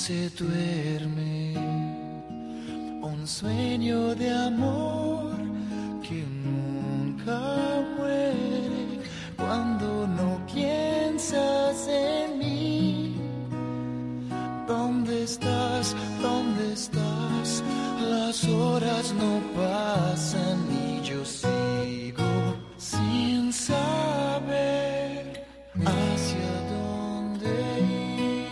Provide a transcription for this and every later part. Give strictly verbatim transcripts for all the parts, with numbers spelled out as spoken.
se duerme, un sueño de amor que nunca muere cuando no piensas en mí. ¿Dónde estás? ¿Dónde estás? Las horas no pasan y yo sigo sin saber hacia dónde ir.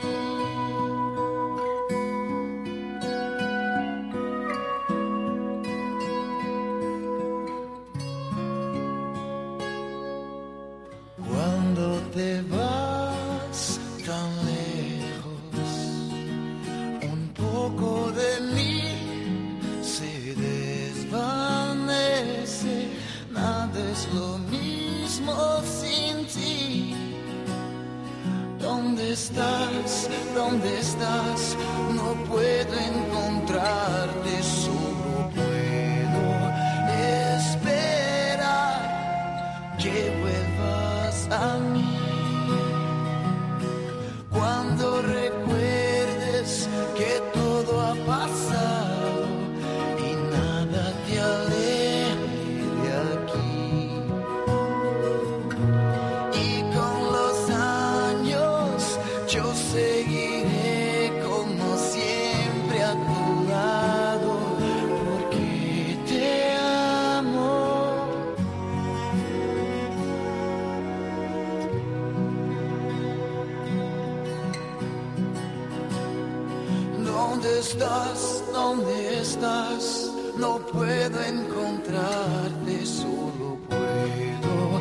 Cuando te vas tan lejos, un poco de mí se desvanece. Nada es lo mismo sin ti. ¿Dónde estás? ¿Dónde estás? No puedo encontrarte, solo puedo esperar que vuelvas a mí. Cuando recuerdes que todo ha pasado y nada te aleje de aquí. Y con los años yo seguiré como siempre a tu lado, porque te amo. ¿Dónde estás? ¿Dónde estás? No puedo encontrarte, solo puedo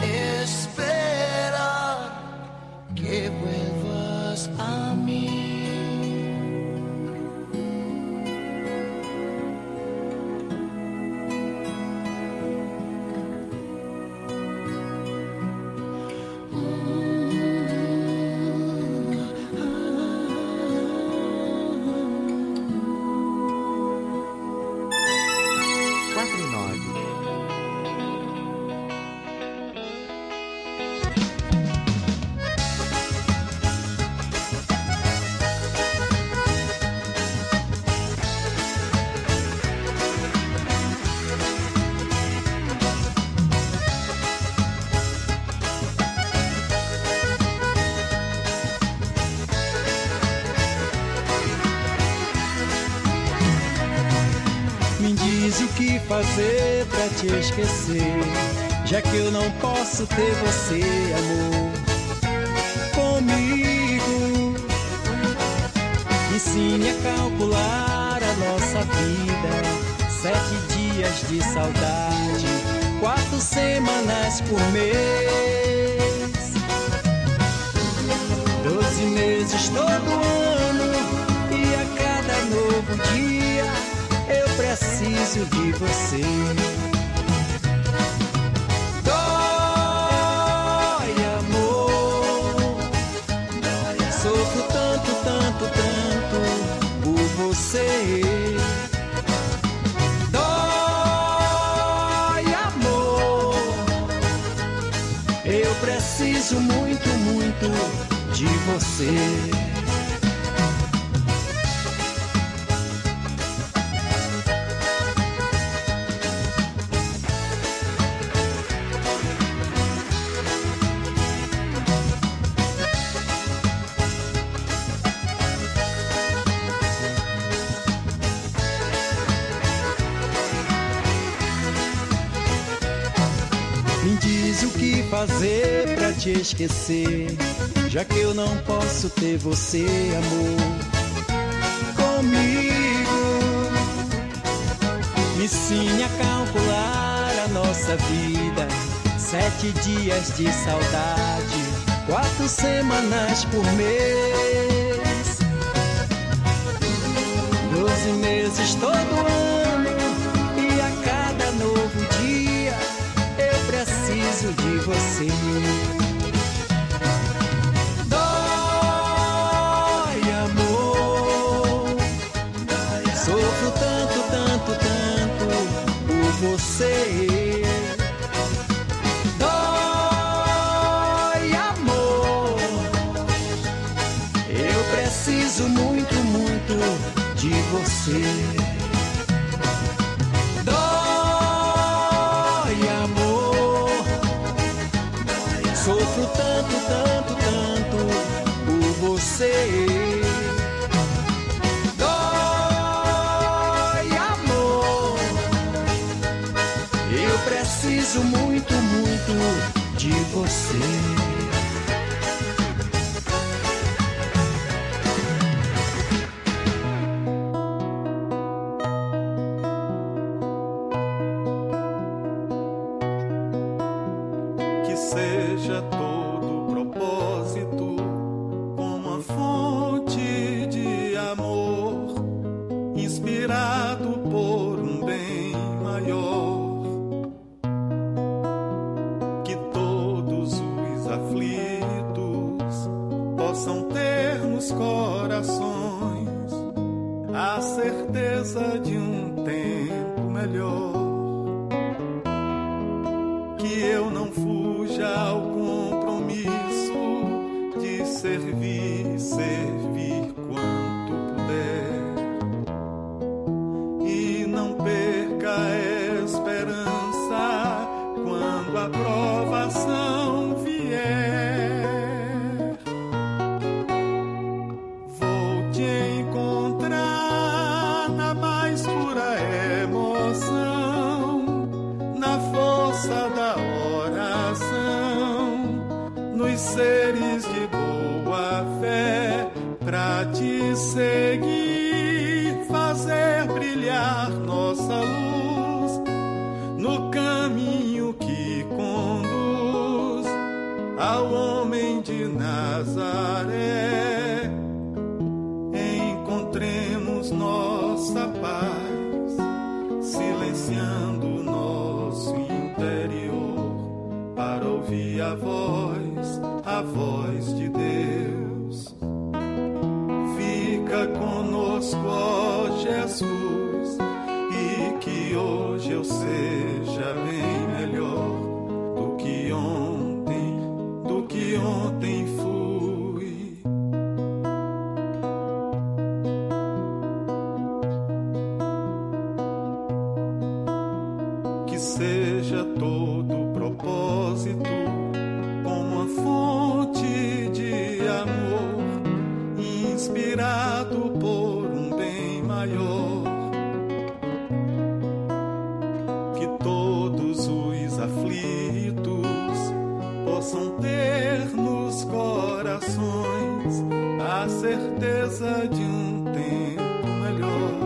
esperar que vuelvas a mí. quatro e nove. Me diz o que fazer pra te esquecer, já que eu não posso ter você, amor, comigo. Me ensine a calcular a nossa vida, sete dias de saudade, quatro semanas por mês, doze meses todo ano, e a cada novo dia eu preciso de você. Dói, amor, sofro tanto, tanto, tanto por você. Dói, amor, eu preciso muito, muito de você. Me diz o que fazer pra te esquecer, já que eu não posso ter você, amor, comigo. Me ensine a calcular a nossa vida, sete dias de saudade, quatro semanas por mês, doze meses todo ano, e a cada novo dia eu preciso de você. Dói, amor, sofro tanto, tanto, tanto por você. Dói, amor, eu preciso muito, muito de você. Dói, amor, sofro tanto, tanto, tanto por você. Dói, amor, eu preciso muito, muito de você. Seja todo propósito uma fonte de amor, inspirado por um bem maior. Que todos os aflitos possam ter nos corações a certeza de um tempo melhor. Que eu não fuja ao compromisso de servir, servir quanto puder. E não perca a esperança quando a provação vier. Vou te encontrar na mais pura emoção, na força da nos seres de boa fé, pra te seguir, fazer brilhar nossa luz no caminho que conduz ao homem de Nazaré. Encontremos nossa paz, silenciando nosso interior, para ouvir a voz, a voz de Deus. Fica conosco, ó Jesus, e que hoje eu seja bem melhor do que ontem, do que ontem fui. Que seja todo propósito como uma fonte de amor, inspirado por um bem maior. Que todos os aflitos possam ter nos corações a certeza de um tempo melhor.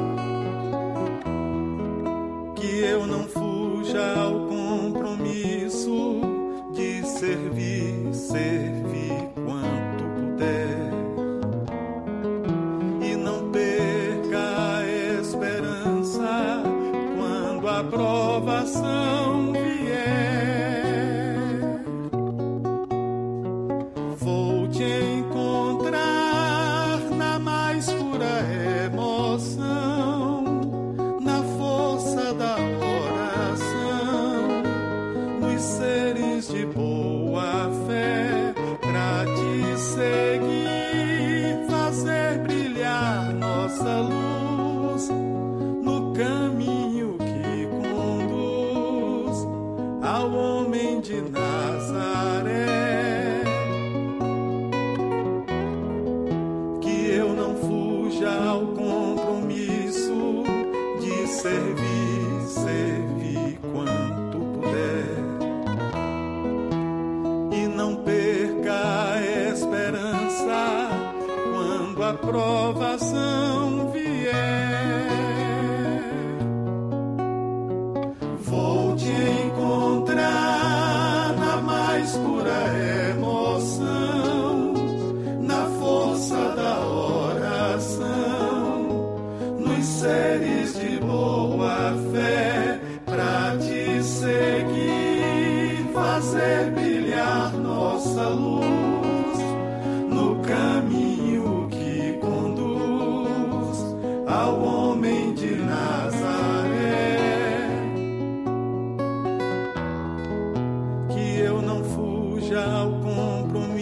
Que eu não fuja ao compromisso de servir, servir quanto puder. E não perca a esperança quando a provação vier. Vou te encontrar na mais pura emoção, na força da oração, nos seres de boa fé, pra te seguir, fazer brilhar nossa luz no caminho que conduz ao homem de Nazaré. Que eu não fuja ao compromisso de servir, servir quanto puder. E não perca a esperança quando a provação vier. Vou te encontrar na mais pura emoção, na força da oração, nos seres de boa fé, pra te seguir, fazer brilhar nossa luz no caminho que conduz ao homem de Nazaré. Que eu não fuja ao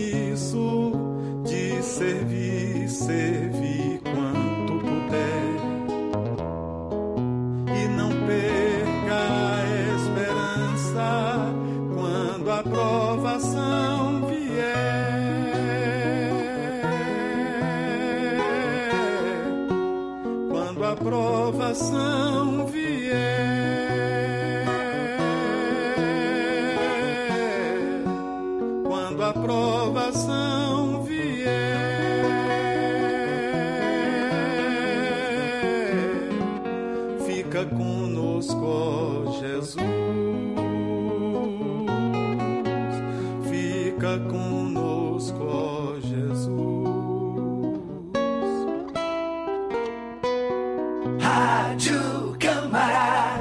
compromisso de servir, servir quanto puder. a provação vier, quando a provação vier, fica conosco, ó Jesus, fica conosco, ó Jesus. Rádio Câmara.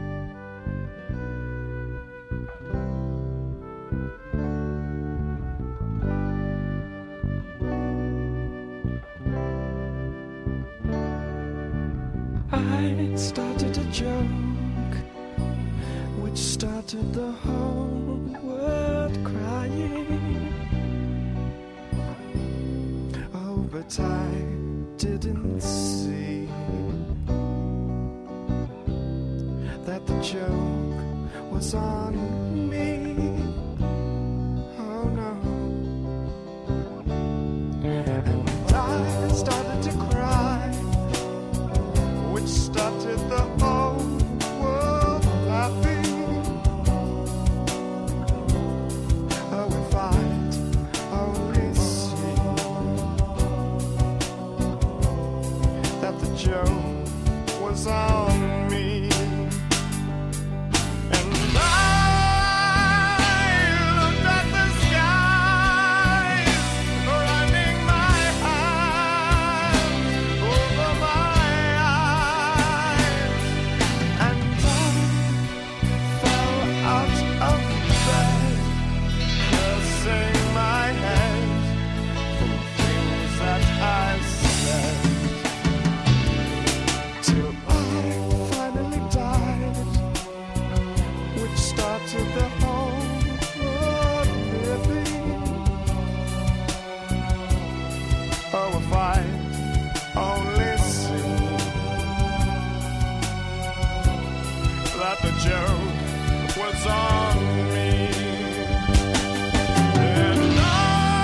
I started a joke which started the whole world crying. Oh, but I didn't see that the joke was on me. Oh no. And I started to cry, which started the whole world laughing. Oh, if I'd only seen that the joke was on me. And I looked at the skies, running my hand over my eyes, and I fell out of bed, cursing my head for things that I said, till I finally died, which started the whole world living. Oh, if I'd only seen that the joke was on me. And I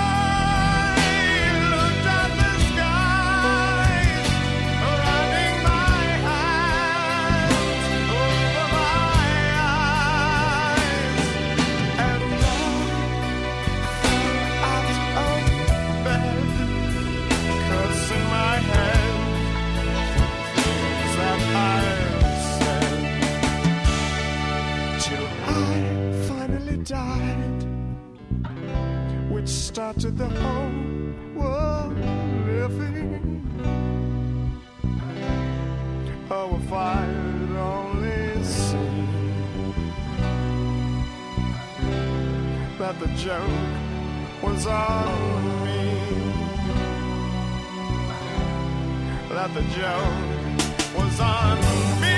looked at the skies, running my hands over my eyes, and I fell out of bed, cursing my head for things that I said, till I finally died, which started the whole world living. Oh, if I'd only seen that the joke was on me, that the joke was on me.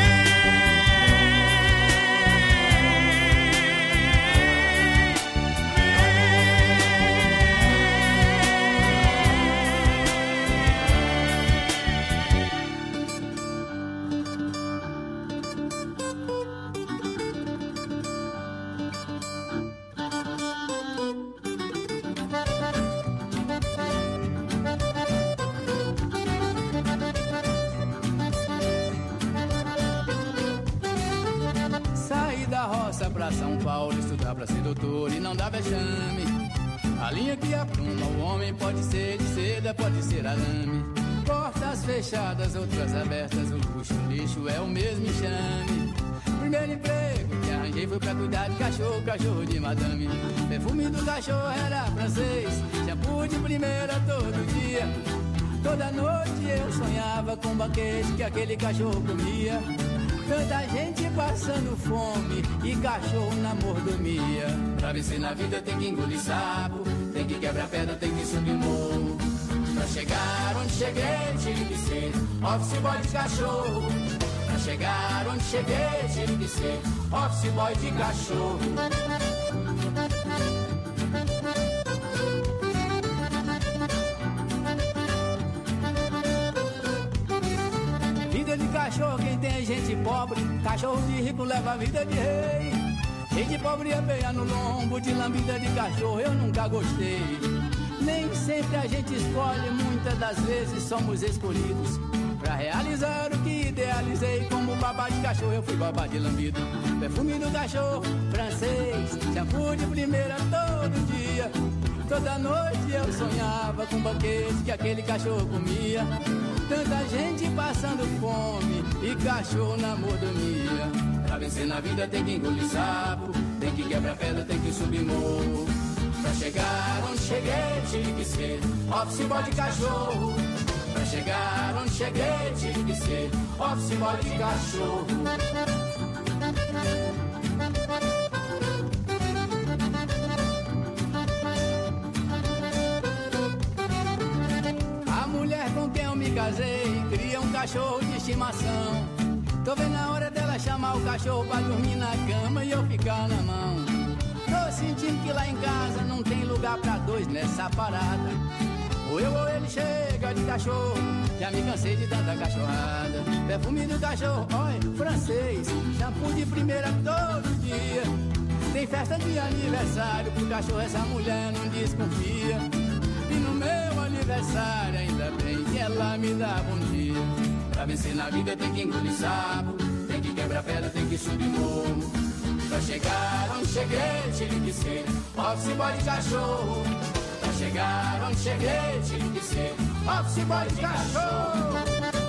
Saí da roça pra São Paulo, estudar pra ser doutor e não dá vexame. A linha que apruma o homem pode ser de seda, pode ser arame. Portas fechadas, outras abertas, o luxo, o lixo é o mesmo enxame. Primeiro emprego que arranjei foi pra cuidar de cachorro, cachorro de madame. Perfume do cachorro era francês, shampoo de primeira todo dia. Toda noite eu sonhava com o banquete que aquele cachorro comia. Tanta gente passando fome e cachorro na mordomia. Pra vencer na vida tem que engolir sapo, tem que quebrar pedra, tem que subir morro. Pra chegar onde cheguei tive que ser office boy de cachorro. Pra chegar onde cheguei tive que ser office boy de cachorro. Vida de cachorro, quem tem é gente pobre. Cachorro de rico leva a vida de rei. Gente pobre é feia no lombo, de lambida de cachorro eu nunca gostei. Nem sempre a gente escolhe, muitas das vezes somos escolhidos. Pra realizar o que idealizei, como babá de cachorro, eu fui babá de lambido. Perfume do cachorro, francês, shampoo de primeira todo dia. Toda noite eu sonhava com um banquete que aquele cachorro comia. Tanta gente passando fome e cachorro na mordomia. Pra vencer na vida tem que engolir sapo, tem que quebrar pedra, tem que subir morro. Pra chegar onde cheguei tive que ser office boy de cachorro. Pra chegar onde cheguei tive que ser office boy de cachorro. A mulher com quem eu me casei cria um cachorro de estimação. Tô vendo a hora dela chamar o cachorro pra dormir na cama e eu ficar na mão. Tô sentindo que lá em casa não tem lugar pra dois nessa parada. Ou eu ou ele chega de cachorro, já me cansei de tanta cachorrada. Perfume do cachorro, oi, francês, shampoo de primeira todo dia. Tem festa de aniversário pro cachorro, essa mulher não desconfia. E no meu aniversário ainda bem que ela me dá bom dia. Pra vencer na vida tem que engolir sapo, tem que quebrar pedra, tem que subir morro. Pra chegar onde cheguei tive que ser office boy de cachorro. Pra chegar onde cheguei tive que ser office boy de cachorro.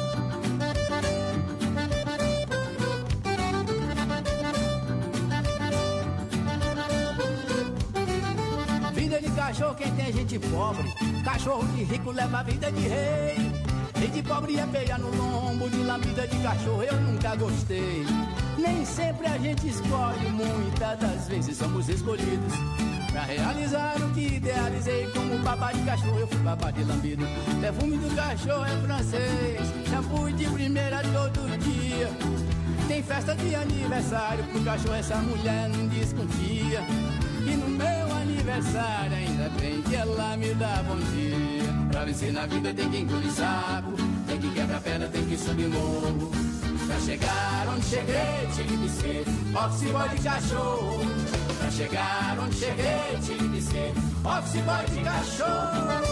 Vida de cachorro quem tem gente pobre, cachorro de rico leva a vida de rei. E de pobre é peia no lombo, de lambida de cachorro eu nunca gostei. Nem sempre a gente escolhe, muitas das vezes somos escolhidos. Pra realizar o que idealizei, como babá de cachorro eu fui babá de lambido. Perfume do cachorro é francês, shampoo de primeira todo dia. Tem festa de aniversário pro cachorro, essa mulher não desconfia. E no meu aniversário ainda bem que ela me dá bom dia. Pra vencer na vida tem que engolir sapo, tem que quebrar pedra, tem que subir morro. Pra chegar onde cheguei tive que ser office boy de cachorro. Pra chegar onde cheguei tive que ser office boy de cachorro.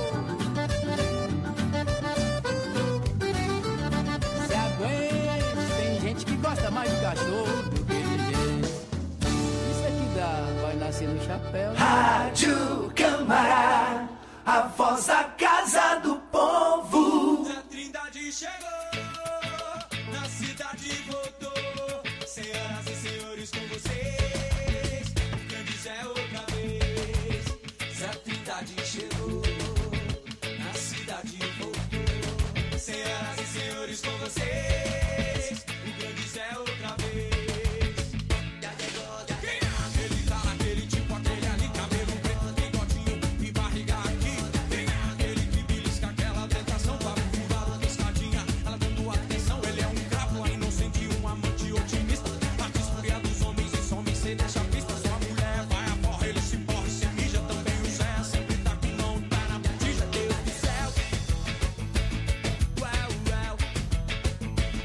Se aguenta, tem gente que gosta mais de cachorro do que de gente. Isso é que dá, vai nascer no chapéu. Rádio Câmara, a voz da casa do povo. A Trindade chegou, na cidade voltou. Senhoras e senhores, com vocês, Grandes é outra vez. A Trindade chegou, na cidade voltou. Senhoras e senhores, com vocês, Grandes é outra vez. Aquele cara, aquele tipo, aquele ali, cabelo preto, bigodinho e barriga aqui. Aquele que belisca aquela tentação, papo furado, piscadinha, ela dando atenção. Ele é um cravo, é inocente, um amante otimista. Parte esfria dos homens e some, cê deixa a pista. Sua mulher vai a porra, ele se porra e se mija. Também o Zé sempre tá com mão, tá na botija. Deus do céu, uau, uau.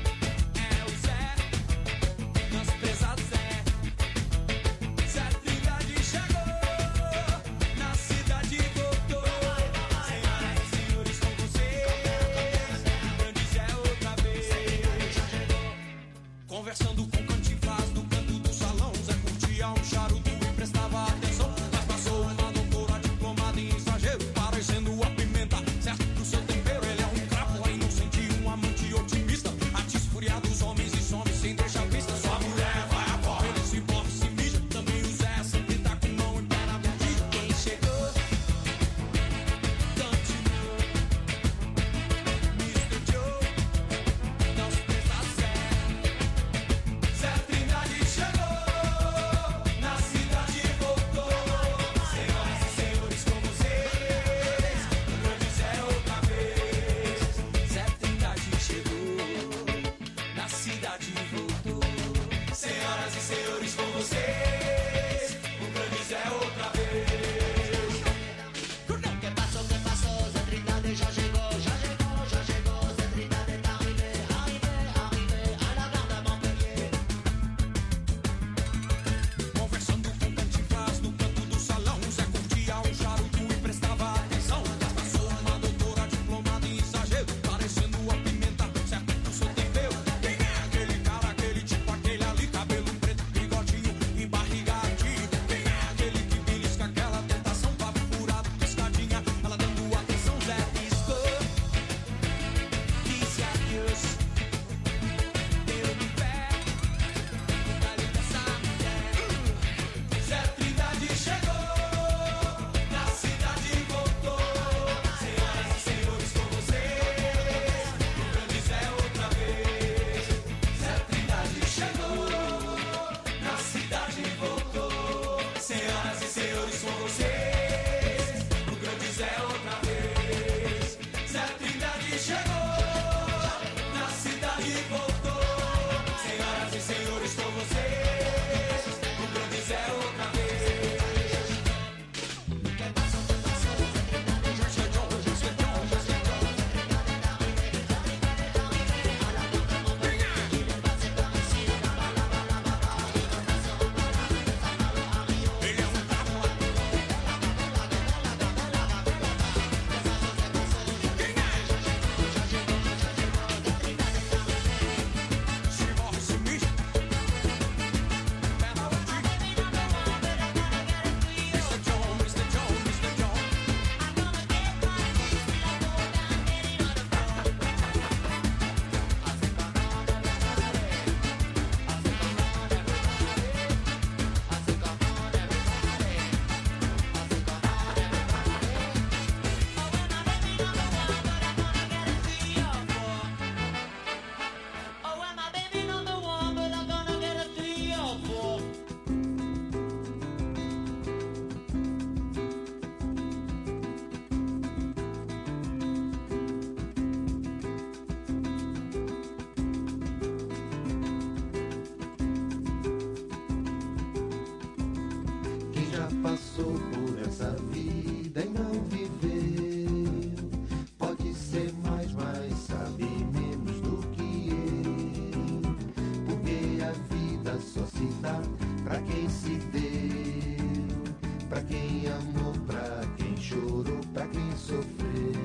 passou por essa vida e não viveu. Pode ser mais, mas sabe menos do que eu. Porque a vida só se dá pra quem se deu, pra quem amou, pra quem chorou, pra quem sofreu.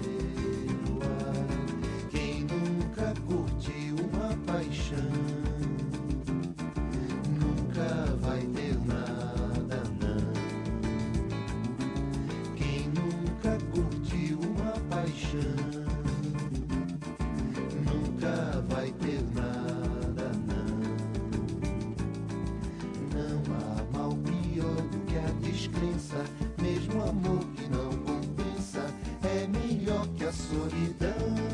Ah, quem nunca curtiu uma paixão nunca vai ter nada, não. Quem nunca curtiu uma paixão nunca vai ter nada, não. Não há mal pior do que a descrença, mesmo amor que não compensa é melhor que a solidão.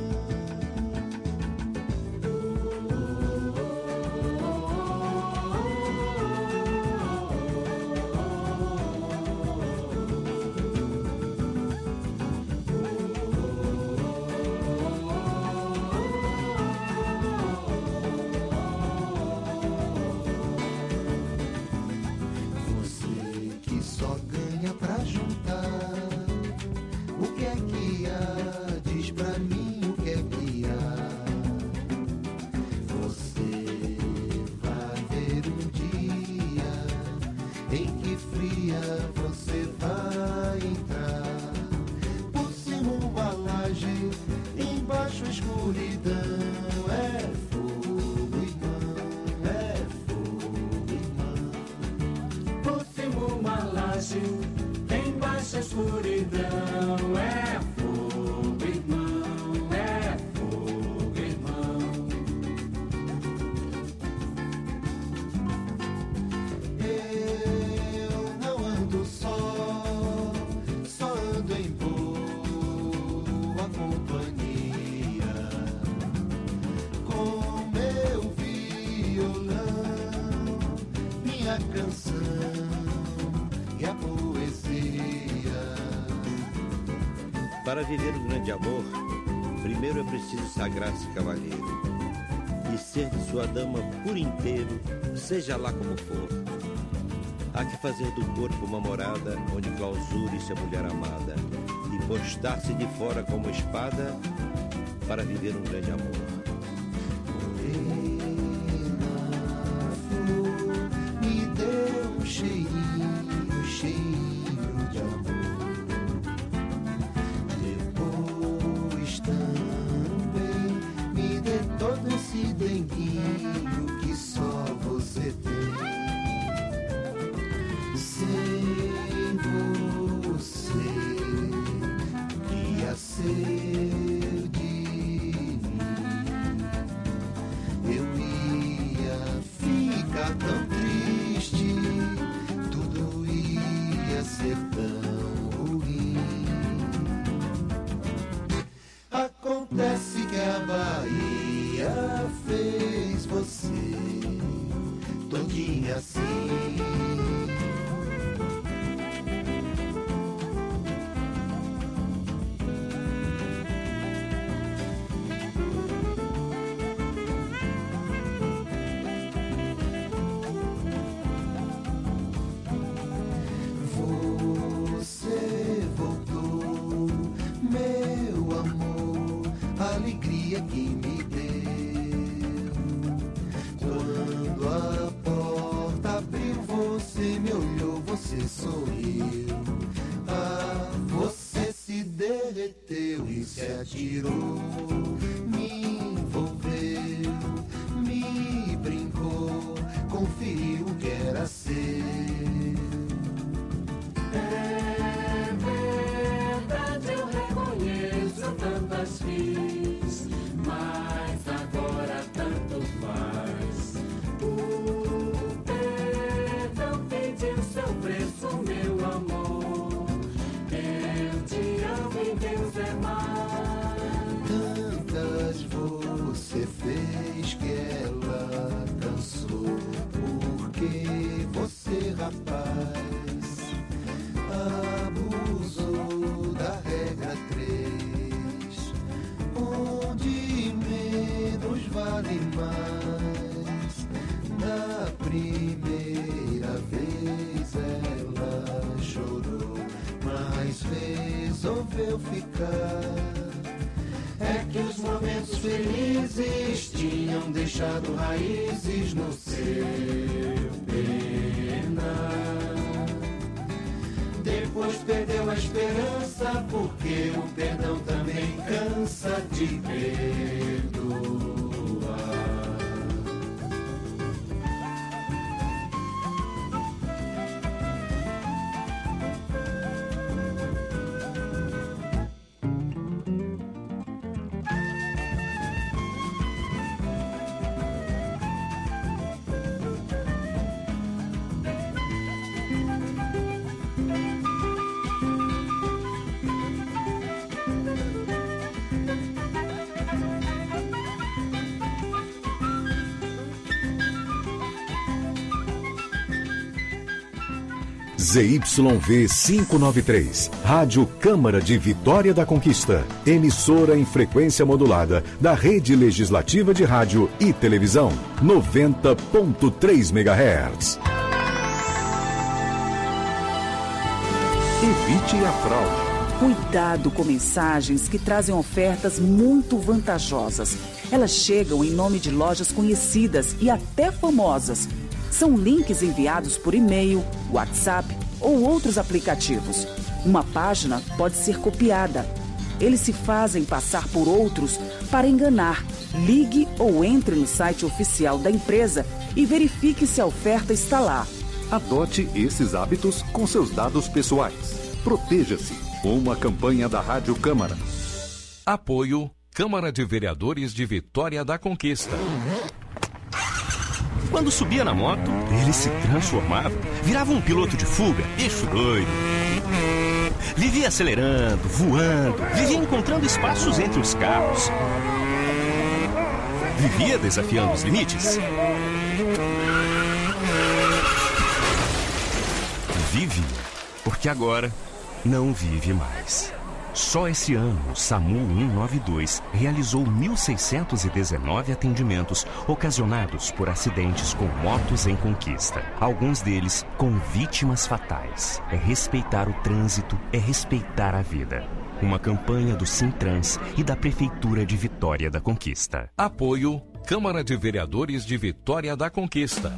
Para viver um grande amor, primeiro é preciso sagrar-se cavalheiro e ser de sua dama por inteiro, seja lá como for. Há que fazer do corpo uma morada onde clausure-se a mulher amada e postar-se de fora como espada para viver um grande amor. Me deu um cheirinho, cheirinho de amor. Todo esse denguinho que só você tem. Sem você ia ser de mim. Eu ia ficar tão triste, tudo ia ser tão ruim. Acontece que a Bahia fez você todinha assim. Você voltou, meu amor, a alegria que me deu. Quando a porta abriu, você me olhou, você sorriu. Ah, você se derreteu e se atirou, me envolveu, me brincou, conferiu o que era seu. É verdade, eu reconheço, tantas fiz, mas agora tanto faz. O perdão pediu seu preço, meu amor. eu ficar. É que os momentos felizes tinham deixado raízes no seu penar. Depois perdeu a esperança, porque o perdão também cansa de perdoar. Z Y V quinhentos e noventa e três, Rádio Câmara de Vitória da Conquista, emissora em frequência modulada da Rede Legislativa de Rádio e Televisão, noventa ponto três megahertz. Evite a fraude. Cuidado com mensagens que trazem ofertas muito vantajosas. Elas chegam em nome de lojas conhecidas e até famosas. São links enviados por e-mail, WhatsApp ou outros aplicativos. Uma página pode ser copiada. Eles se fazem passar por outros para enganar. Ligue ou entre no site oficial da empresa e verifique se a oferta está lá. Adote esses hábitos com seus dados pessoais. Proteja-se. Uma campanha da Rádio Câmara. Apoio Câmara de Vereadores de Vitória da Conquista. Quando subia na moto, ele se transformava, virava um piloto de fuga, bicho doido. Vivia acelerando, voando, vivia encontrando espaços entre os carros. Vivia desafiando os limites. Vive, porque agora não vive mais. Só esse ano, o SAMU cento e noventa e dois realizou mil seiscentos e dezenove atendimentos ocasionados por acidentes com motos em conquista. Alguns deles com vítimas fatais. É respeitar o trânsito, é respeitar a vida. Uma campanha do Sintrans e da Prefeitura de Vitória da Conquista. Apoio Câmara de Vereadores de Vitória da Conquista.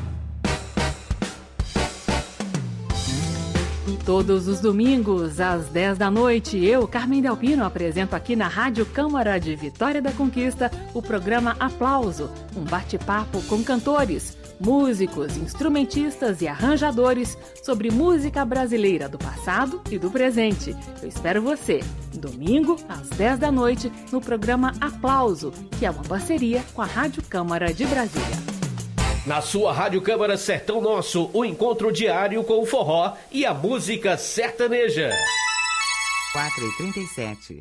Todos os domingos, às dez da noite, eu, Carmen Delpino, apresento aqui na Rádio Câmara de Vitória da Conquista o programa Aplauso, um bate-papo com cantores, músicos, instrumentistas e arranjadores sobre música brasileira do passado e do presente. Eu espero você, domingo, às dez da noite, no programa Aplauso, que é uma parceria com a Rádio Câmara de Brasília. Na sua Rádio Câmara Sertão Nosso, o encontro diário com o forró e a música sertaneja. quatro e trinta e sete.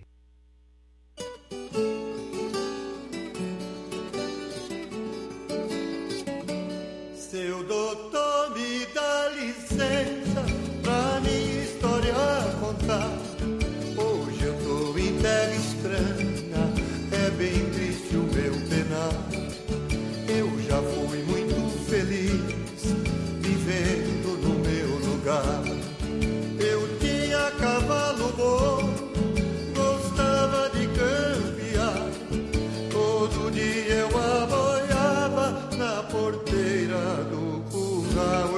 Seu doutor, me dá licença pra minha história contar. Hoje eu tô em terra estranha, é bem triste o meu penar. Eu já fui muito feliz vivendo no meu lugar. Eu tinha cavalo bom, gostava de campear. Todo dia eu aboiava na porteira do curral.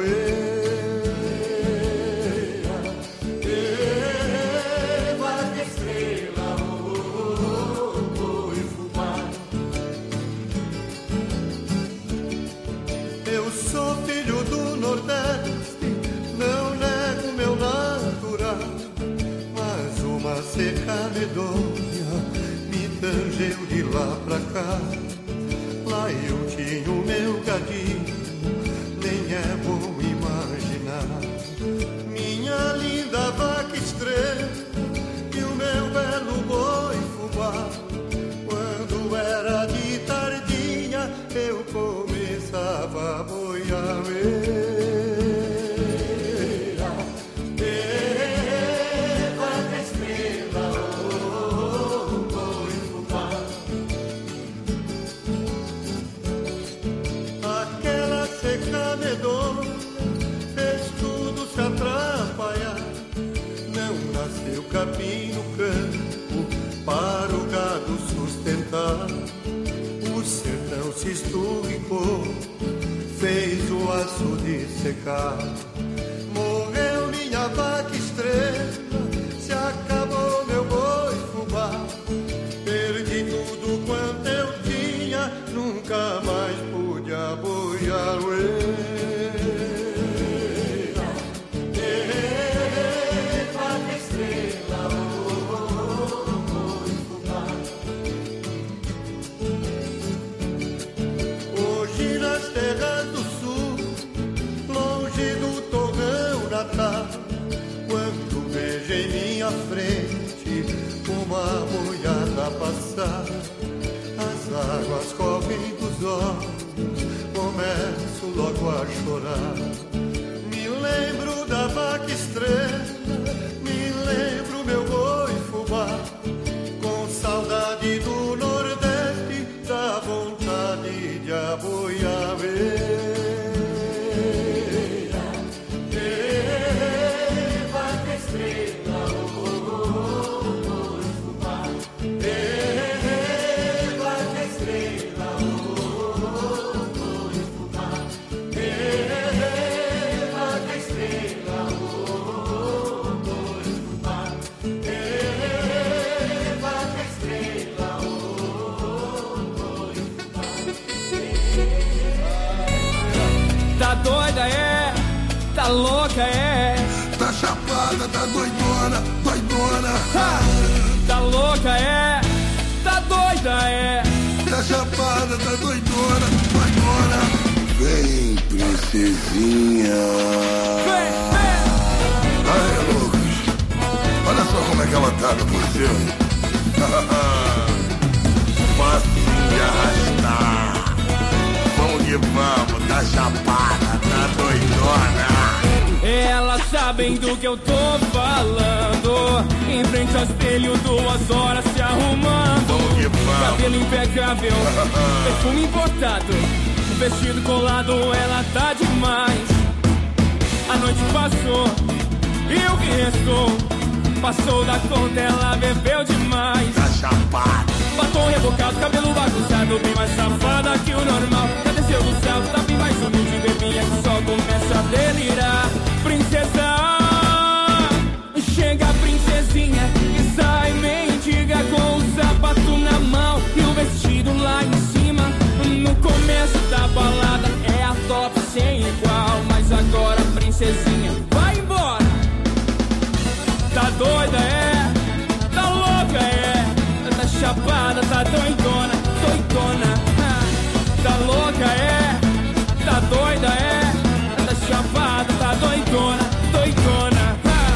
Guarda estrela, oh, oh, e fumar. Eu sou filho do Nordeste, não nego meu natural, mas uma seca medonha me tangeu de lá pra cá. Lá eu tinha o meu gadinho, nem é bom imaginar. Minha linda vaca estrela e o meu belo boi fubá. Quando era de tardinha eu começava a boiar. esturricou, fez o açude secar. Morreu minha vaca estrela, se acabou meu boi fubá. Perdi tudo quanto eu tinha, nunca mais pude aboiar. Vaca estrela, boi fubá. Hoje nas terras do sul, longe do torrão natal, quando vejo em minha frente uma boiada passar, as águas correm dos olhos, começo logo a chorar. Me lembro da vaca estrela, me lembro meu boi fubá, com saudade do Nordeste, da vontade de aboiar. Vaca estrela, oh, boi fubá. Vaca estrela, oh, boi fubá. Vaca estrela, oh, boi fubá. Vaca estrela, oh, boi fubá. Tá doida, é? Tá louca, é? Tá chapada, tá doidona, doidona. Ha! Tá louca, é? Tá doida, é? Tá chapada, tá doidona, doidona. Vem, princesinha. Vem, vem. Ai, Lucas, olha só como é que ela tá pra você. Facinho de arrastar. Vamos que vamos, tá chapada, tá doidona. Elas sabem do que eu tô falando. Em frente ao espelho, duas horas se arrumando. Cabelo impecável, perfume importado, vestido colado, ela tá demais. A noite passou, e o que restou? Passou da conta, ela bebeu demais. Tá chapada. Batom rebocado, cabelo bagunçado, bem mais safada que o normal. Já desceu do céu, tá bem mais humilde, bebinha que só começa a delirar. Princesa, chega a princesinha e sai mendiga com o sapato na mão e o vestido lá em cima. No começo da balada é a top sem igual, mas agora a princesinha vai embora. Tá doida, é? Tá louca, é? Tá chapada, tá doidona, doidona. Tá louca, é? Tá doida, é? Tá chapada, tá doidona, doidona.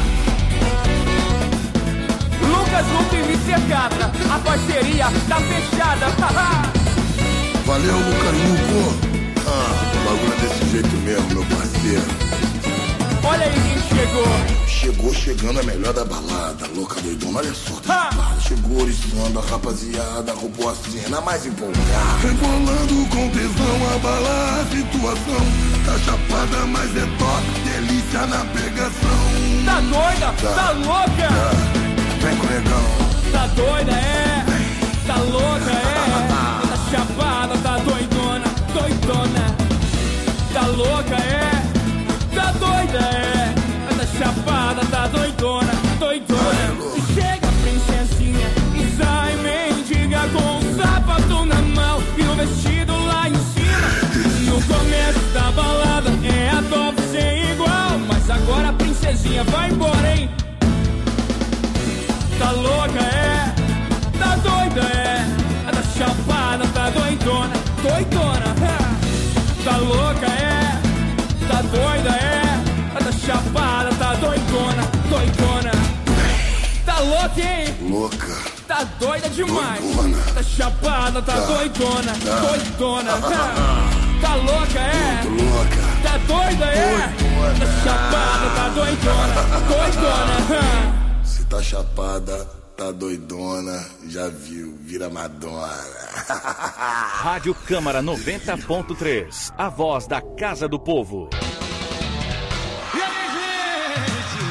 Lucas, Luca e Mister Catra, a parceria tá fechada. Valeu, Lucas Luco. Ah, o bagulho é desse jeito mesmo, meu parceiro. Olha aí quem chegou. Chegou chegando a melhor da balada, louca doidona, olha só, tá chapada. Chegou oriçando a rapaziada, roubou a cena mais empolgada. Rebolando com tesão, abalar a situação. Tá chapada, mas é top, delícia na pegação. Tá doida? Tá, tá louca? Tá. Vem com o negão. Tá doida, é? Tá louca, é? Tá chapada, tá doidona, doidona. Tá louca, é? Tá doida, é? Tá chapada, tá doidona, doidona. Chega a princesinha e sai mendiga com o sapato na mão e o vestido lá em cima. No começo da balada é a top sem igual, mas agora a princesinha vai embora, hein? Tá louca, é? Tá doida, é? Tá chapada, tá doidona, doidona. Tá louca, é? Tá doida, é? Tá chapada, tá doidona, doidona. Tá louca, hein? Louca. Tá doida demais. Doidona. Tá chapada, tá, tá. doidona, tá. doidona. Tá louca, é? Muito louca. Tá doida, é? Doidona. Tá chapada, tá doidona, doidona. Se tá chapada, tá doidona, já viu, vira Madonna. Rádio Câmara noventa ponto três, a voz da Casa do Povo. E aí, gente?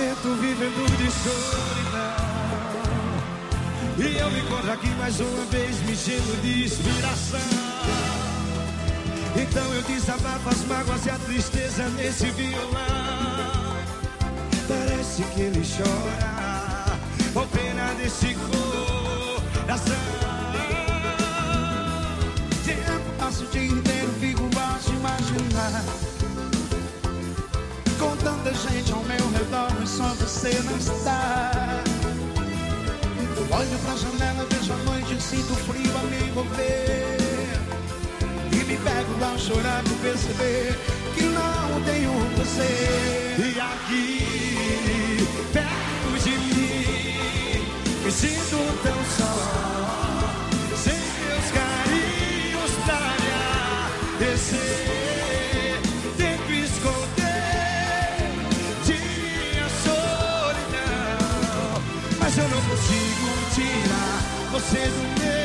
momento vivendo de solidão. E eu me encontro aqui mais uma vez me enchendo de inspiração. Então eu desabafo as mágoas e a tristeza nesse violão. Parece que ele chora por pena desse coração. Tempo passo o dia inteiro, fico baixo imaginar. Com tanta gente ao meu redor, mas só você não está. Olho pra janela, vejo a noite, sinto frio a me envolver. E me pego a chorar por perceber que não tenho você. E aqui, perto de mim, me sinto tão só, sem teus carinhos pra me aquecer. Tento esconder de minha solidão, mas eu não consigo tirar você do meu.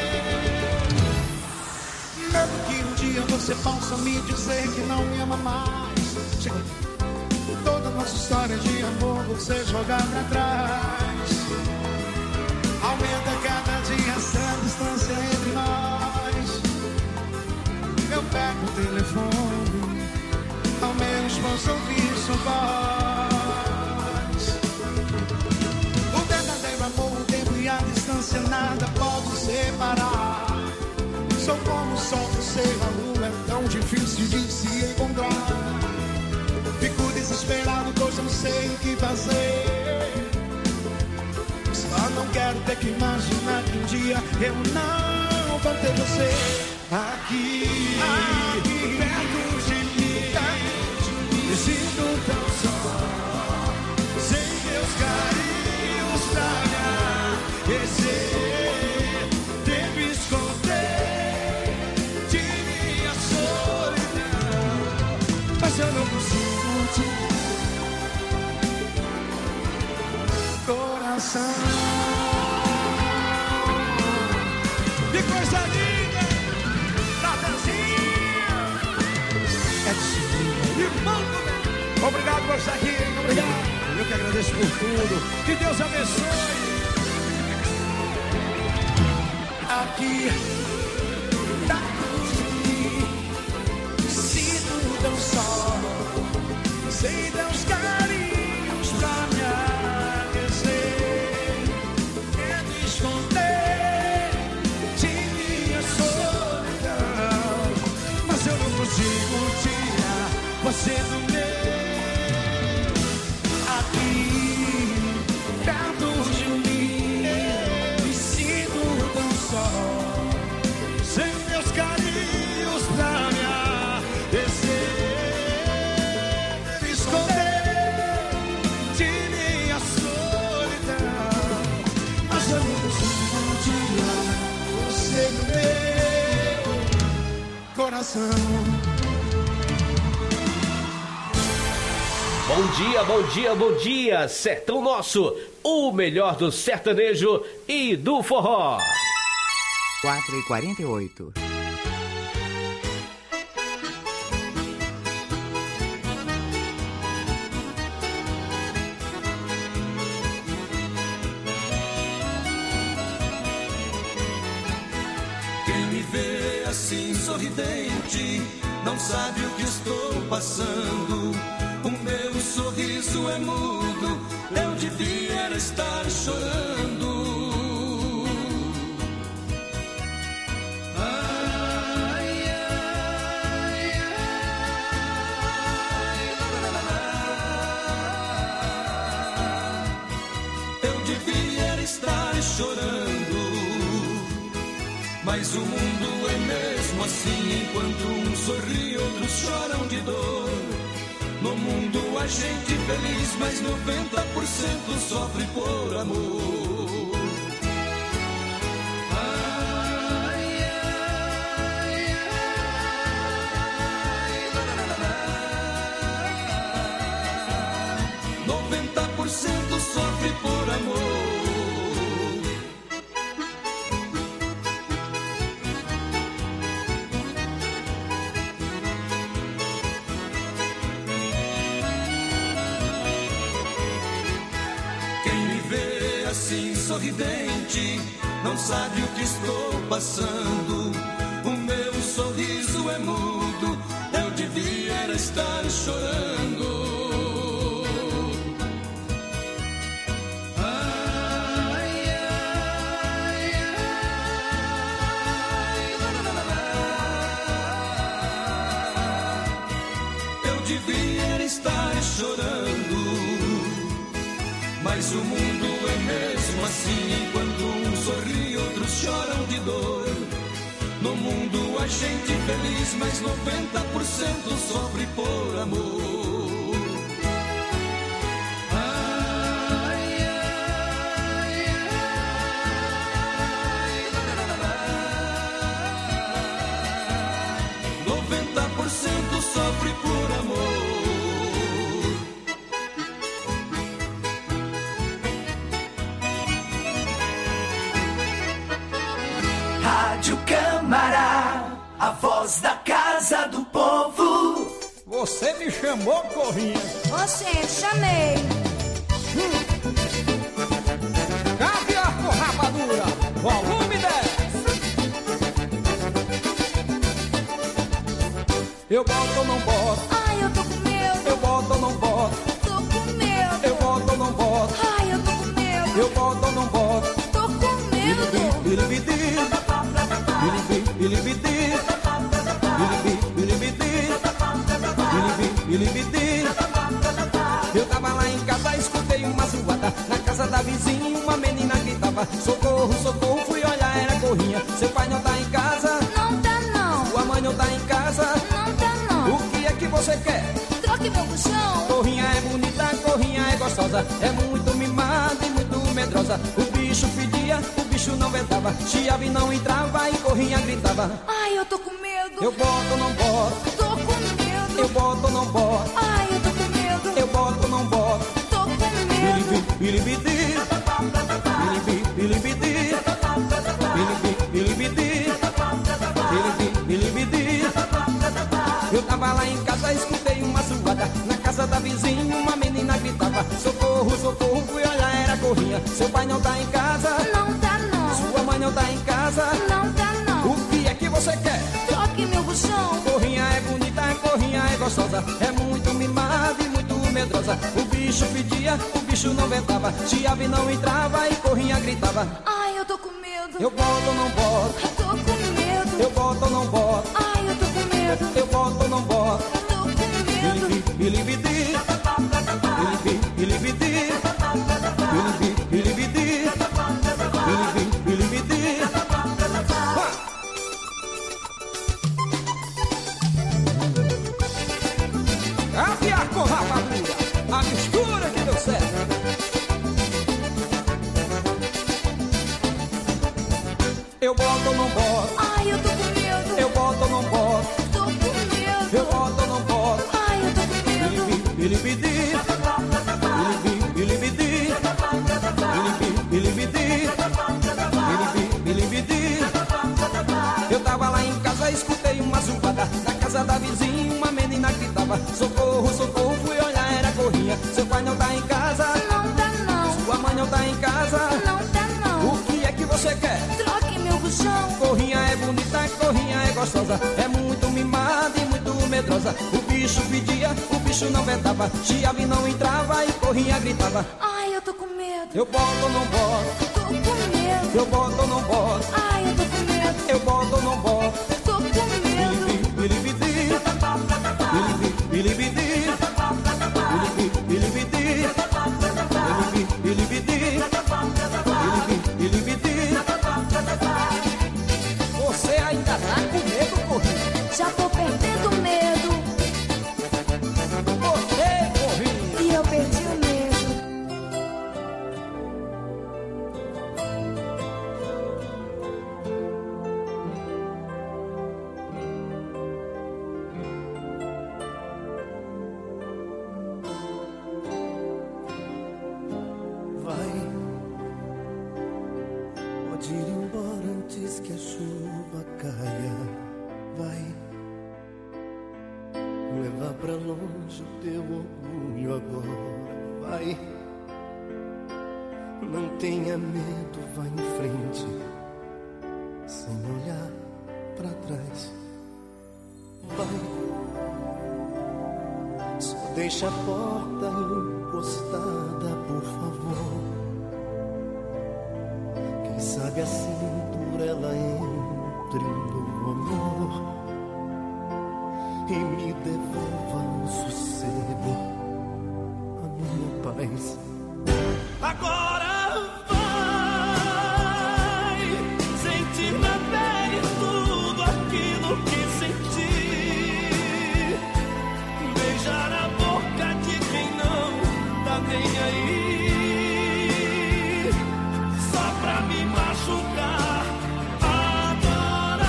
Mesmo que um dia você possa me dizer que não me ama mais, chega. Toda nossa história de amor você jogar pra trás. Aumenta cada dia essa distância entre nós. Eu pego o telefone, ao menos posso ouvir sua voz. O verdadeiro amor, o tempo e a distância nada pode separar. Sou como o sol, você a lua, é tão difícil de se encontrar. Fico desesperado, pois não sei o que fazer. Só não quero ter que imaginar que um dia eu não vou ter você aqui, aqui perto de mim. Me sinto tão só, sem teus carinhos pra me aquecer. Devo esconder de minha solidão, mas eu não consigo te coração. Que coisa linda, Natanzinho. É disciplina. Irmão, obrigado por estar aqui, obrigado. Eu que agradeço por tudo. Que Deus abençoe. Aqui, tá comigo, sinto tão só, sem teus carinhos pra me aquecer. Quero esconder de minha solidão, mas eu não consigo tirar você do meu. Aqui, perto de mim, me sinto tão só, sem meus carinhos pra me aquecer. Esconder de minha solidão, mas eu não consigo tirar você do meu coração. Bom dia, bom dia, bom dia, Sertão Nosso, o melhor do sertanejo e do forró. quatro e quarenta e oito. Quem me vê assim sorridente não sabe o que estou passando. O meu sorriso é mudo, eu devia estar chorando. Ai, ai, ai, eu devia estar chorando. Mas o mundo é mesmo assim, enquanto uns sorri, outros choram de dor. No mundo há gente feliz, mas noventa por cento sofre por amor. Ai, ai, ai, noventa por cento sofre por amor. sorridente, não sabe o que estou passando. O meu sorriso é mudo, eu devia era estar chorando. Estar chorando, mas o mundo é mesmo assim. Enquanto uns sorriem, outros choram de dor. No mundo há gente feliz, mas noventa por cento sofre por amor. Ai, ai, ai, noventa por cento sofre por amor. Rádio Câmara, a voz da casa do povo. Você me chamou, Corrinha? Oxente, chamei. Hum. Caviar com rapadura, volume dez. Eu boto ou não boto? Ai, eu tô com medo. Eu boto ou não boto? Tô com medo. Eu boto ou não boto? Ai, eu tô com medo. Eu boto ou não boto? Tô com medo. Bilibidi, bilibidi, bilibidi, bilibidi, bilibidi. Eu tava lá em casa, escutei uma zoada. Na casa da vizinha, uma menina gritava: socorro, socorro, fui olhar, era Corrinha. Seu pai não tá em casa? Não tá não. Sua mãe não tá em casa? Não tá não. O que é que você quer? Troque meu buchão. Corrinha é bonita, Corrinha é gostosa, é muito mimada e muito medrosa. O bicho fedia, o bicho não ventava, chiave não entrava e Corrinha gritava: ai, eu tô com medo. Eu boto ou não boto? Tô com medo. Eu boto ou não boto? Ai, eu tô com medo. Eu boto ou não boto? Tô com medo. Bilibidi, bilibidi, bilibidi, bilibidi, bilibidi. Eu tava lá em casa, escutei uma zoada. Na casa da vizinha, uma menina gritava: socorro, socorro, fui olhar, era Corrinha. Seu pai não tá em casa? Não tá não. Sua mãe não tá em casa? Não tá não. O que é que você quer? Troque meu buchão. Corrinha é bonita, Corrinha é gostosa, é muito mimada e muito medrosa. O bicho pedia, o bicho não ventava, chiave não entrava e Corrinha gritava: ai, eu tô com medo. Eu boto ou não boto? Tô com medo. Eu boto ou não boto? Ai, eu tô com medo. Eu boto ou não boto? Tô com medo. Bilibidi, bilibidi, bilibidi, bilibidi, bilibidi. Caviar com rapadura, a mistura que deu certo. Eu boto ou não boto? Ai, eu tô com medo. Eu boto ou não boto? Tô com medo. Eu boto ou não boto? Ai, eu tô com medo. Bilibidi, bilibidi, bilibidi, bilibidi. Eu tava lá em casa, escutei uma zoada. Na casa da vizinha, uma menina gritava: socorro, socorro, fui olhar, era Corrinha. Seu pai não tá em casa? Não tá não. Sua mãe não tá em casa? Não tá não. O que é que você quer? Troque meu buchão. Corrinha é bonita, Corrinha é gostosa, é muito mimada e muito medrosa. O bicho pedia, o bicho não ventava, chiave não entrava e Corrinha gritava: ai, eu tô com medo. Eu boto ou não boto? Tô com medo. Eu boto ou não boto? Ai, eu tô com medo. Eu boto ou não boto? Tô com medo. Bilibidi, bilibidi, bilibidi, bilibidi, bilibidi, bilibidi. Você ainda tá com medo, Corrinha? Já tô perdendo medo. Você, Corrinha? E eu perdi o medo. pra longe o teu orgulho agora. Vai Não tenha medo, vá em frente, sem olhar pra trás. Vai, só deixa a porta encostada, por favor. Quem sabe assim por ela entre no amor e me devolva o sossego, a minha paz. Agora vai sentir na pele tudo aquilo que senti. Beijar a boca de quem não tá nem aí, só pra me machucar. Agora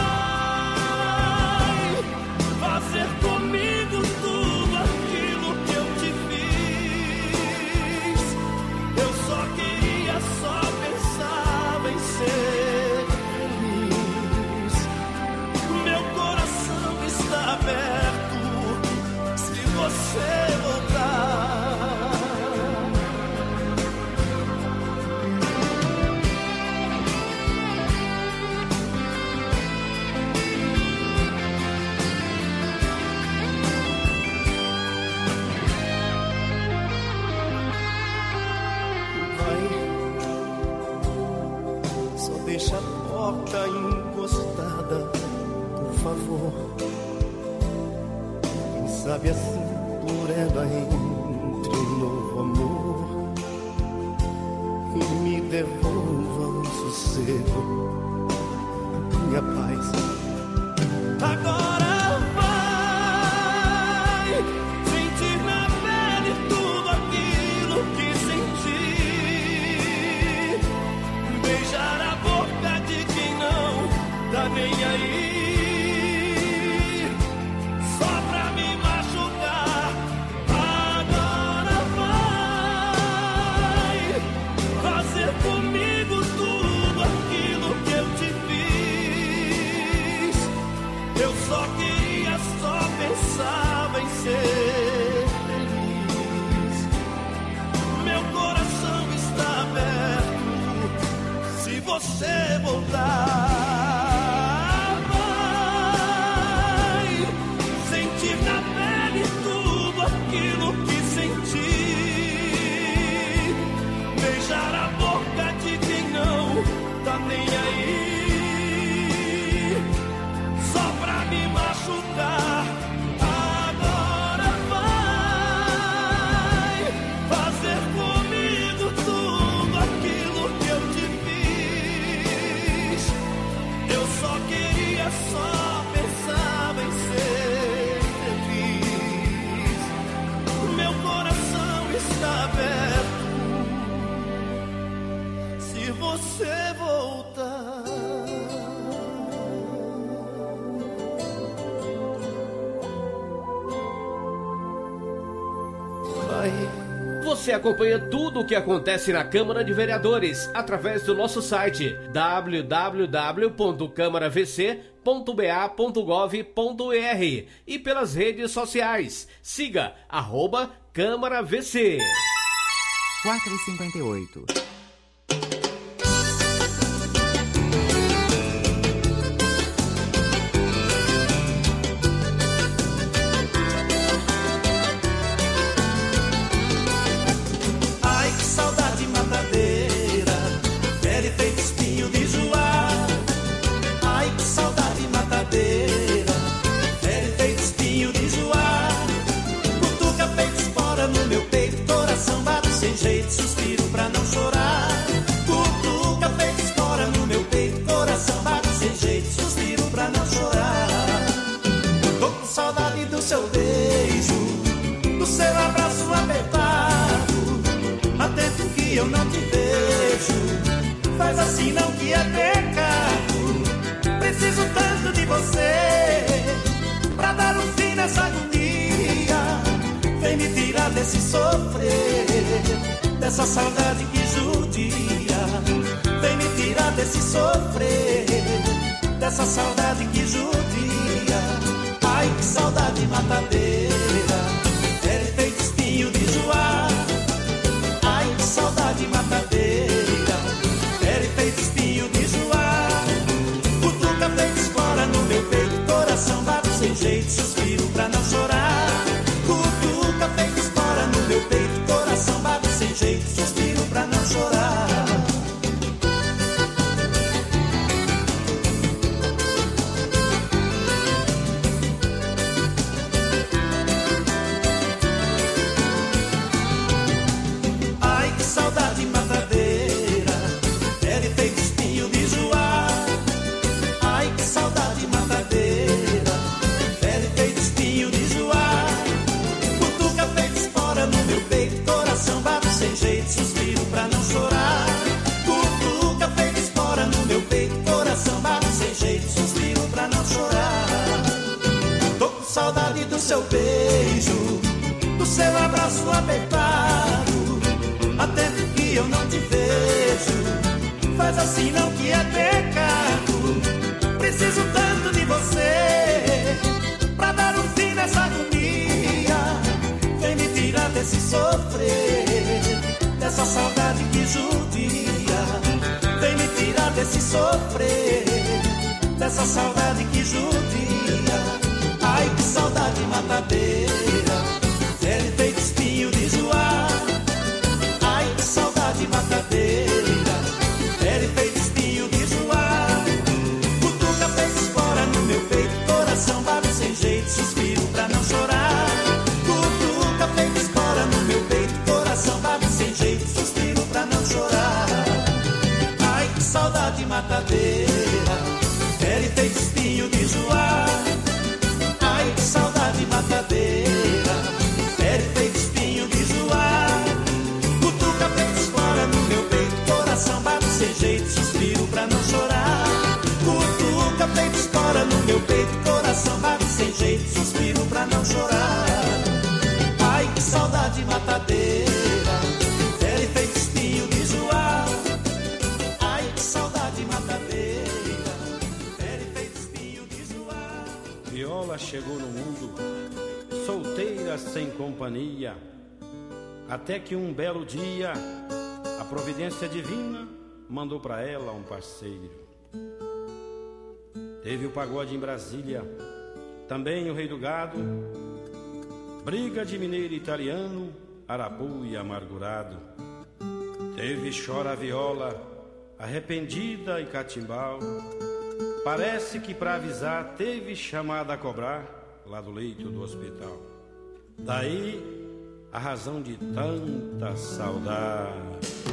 vai fazer comigo tudo aquilo que eu te fiz. Eu só queria, só pensava em ser feliz. Meu coração está aberto se você voltar. Deixa a porta encostada, por favor. Quem sabe assim por ela entre um novo amor e me devolva o sossego, a minha paz. Agora vai sentir na pele tudo aquilo que senti. Beijar a boca de quem não tá nem aí, só pra me machucar. Agora vai fazer comigo tudo aquilo que eu te fiz. Eu só queria, só pensava em ser feliz. Meu coração está aberto se você voltar. Vai sentir na pele tudo aquilo que senti. Beijar a boca de quem não tá nem aí, só pra me machucar. Agora vai fazer comigo tudo aquilo que eu te fiz. Eu só queria, só pensava em ser feliz. Meu coração está aberto se você voltar. Vai. Você acompanha tudo o que acontece na Câmara de Vereadores através do nosso site w w w ponto câmara v c ponto b a ponto gov ponto r e pelas redes sociais. Siga arroba Câmara V C. quatro e cinquenta e oito. Ai, que saudade matadeira, velho feito espinho de joar. Ai, que saudade matadeira, velho feito espinho de joar. Cutuca feito espora no meu peito, coração bate sem jeito, suspiro pra não chorar. Cutuca feito espora no meu peito, coração bate sem jeito, suspiro pra não chorar. Tô com saudade do seu beijo, do seu abraço apertado. Há tempo que eu não te vejo, faz assim não que é pecado. Preciso tanto de você pra dar um fim nessa agonia. Vem me tirar desse sofrer, dessa saudade que judia. Vem me tirar desse sofrer, dessa saudade que judia. Ai, que saudade matadeira, é feito espinho de joar. Ai, que saudade matadeira. saudade do seu beijo, do seu abraço apertado. Há tempo que eu não te vejo, faz assim não que é pecado. Preciso tanto de você pra dar um fim nessa agonia. Vem me tirar desse sofrer, dessa saudade que judia. Vem me tirar desse sofrer, dessa saudade que judia. Ai, que saudade matadeira, velho feito espinho de joá. Ai, que saudade matadeira, velho feito espinho de joá. Cutuca feito espora no meu peito, coração bate sem jeito, suspiro pra não chorar. Cutuca feito espora no meu peito, coração bate sem jeito, suspiro pra não chorar. Ai, que saudade matadeira, velho feito espinho de joá. Ai, que saudade matadeira, velho feito espinho de joá. Cutuca feito espora no meu peito, coração bate sem jeito, suspiro pra não chorar. Cutuca feito espora no meu peito, coração bate sem jeito, suspiro pra não chorar. Ai, que saudade matadeira, velho feito espinho de joá. Ai, que saudade matadeira, velho feito espinho de joá. Viola chegou no mundo, solteira sem companhia, até que um belo dia a providência divina mandou pra ela um parceiro. Teve o pagode em Brasília, também o rei do gado, briga de mineiro e italiano, arabu e amargurado. Teve chora a viola, arrependida e catimbau. Parece que pra avisar teve chamada a cobrar lá do leito do hospital. Daí a razão de tanta saudade.